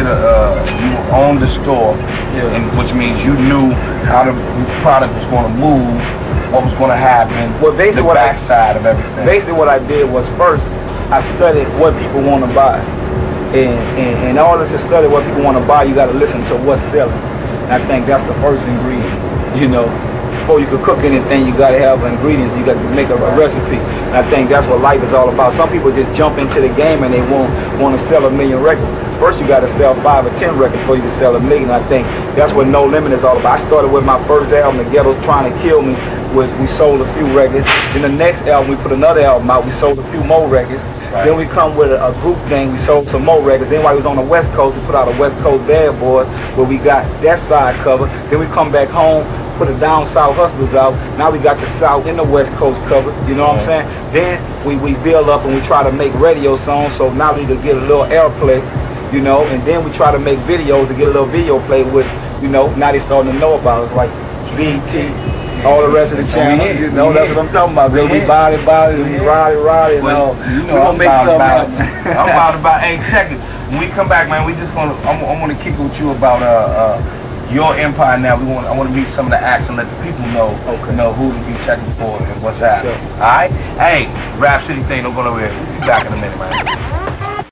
you owned the store, and which means you knew how the product was going to move, what was going to happen, well, basically the backside of everything. Basically what I did was first, I studied what people want to buy. And in order to study what people want to buy, you got to listen to what's selling. And I think that's the first ingredient, you know. Before you could cook anything, you got to have ingredients. You got to make a recipe. And I think that's what life is all about. Some people just jump into the game and they want to sell 1 million records. First, you got to sell 5 or 10 records before you can sell 1 million. I think that's what No Limit is all about. I started with my first album, The Ghetto's Trying to Kill Me. We sold a few records. Then the next album, we put another album out. We sold a few more records. Right. Then we come with a group thing. We sold some more records. Then while we was on the West Coast, we put out a West Coast Bad Boys where we got that side covered. Then we come back home, put the Down South Hustlers out. Now we got the South and the West Coast covered. You know what I'm saying? Then we build up and we try to make radio songs. So now we can get a little airplay, you know. And then we try to make videos to get a little video play with, you know. Now they starting to know about us like BET. All the rest of the channels, you know, that's what I'm talking about, baby. Body, we ride, you know. I'm about it. Hey, check it. When we come back, man, we just gonna, I want to kick it with you about your empire now. I want to meet some of the acts and let the people know, know who to be checking for and what's happening. Sure. All right? Hey, Rap City thing, don't go nowhere. We'll be back in a minute, man.